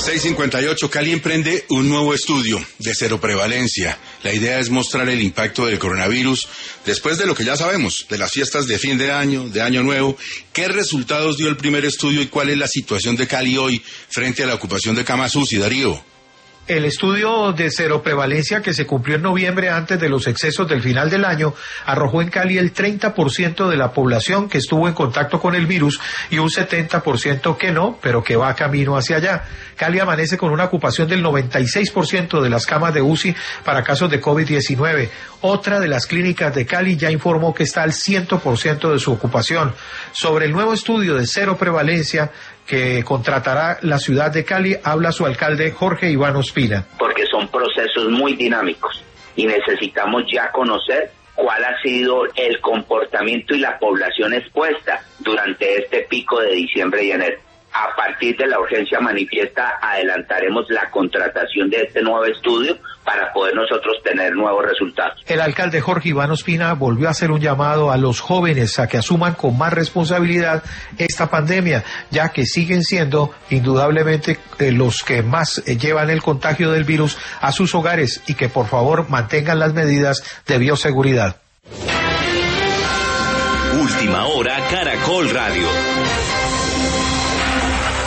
6:58, Cali emprende un nuevo estudio de cero prevalencia. La idea es mostrar el impacto del coronavirus después de lo que ya sabemos, de las fiestas de fin de año nuevo. ¿Qué resultados dio el primer estudio y cuál es la situación de Cali hoy frente a la ocupación de camas UCI, Darío? El estudio de cero prevalencia que se cumplió en noviembre antes de los excesos del final del año arrojó en Cali el 30% de la población que estuvo en contacto con el virus y un 70% que no, pero que va camino hacia allá. Cali amanece con una ocupación del 96% de las camas de UCI para casos de COVID-19. Otra de las clínicas de Cali ya informó que está al 100% de su ocupación. Sobre el nuevo estudio de cero prevalencia que contratará la ciudad de Cali, habla su alcalde Jorge Iván Ospina. Porque son procesos muy dinámicos y necesitamos ya conocer cuál ha sido el comportamiento y la población expuesta durante este pico de diciembre y enero. A partir de la urgencia manifiesta, adelantaremos la contratación de este nuevo estudio para poder nosotros tener nuevos resultados. El alcalde Jorge Iván Ospina volvió a hacer un llamado a los jóvenes a que asuman con más responsabilidad esta pandemia, ya que siguen siendo indudablemente los que más llevan el contagio del virus a sus hogares y que por favor mantengan las medidas de bioseguridad. Última hora, Caracol Radio.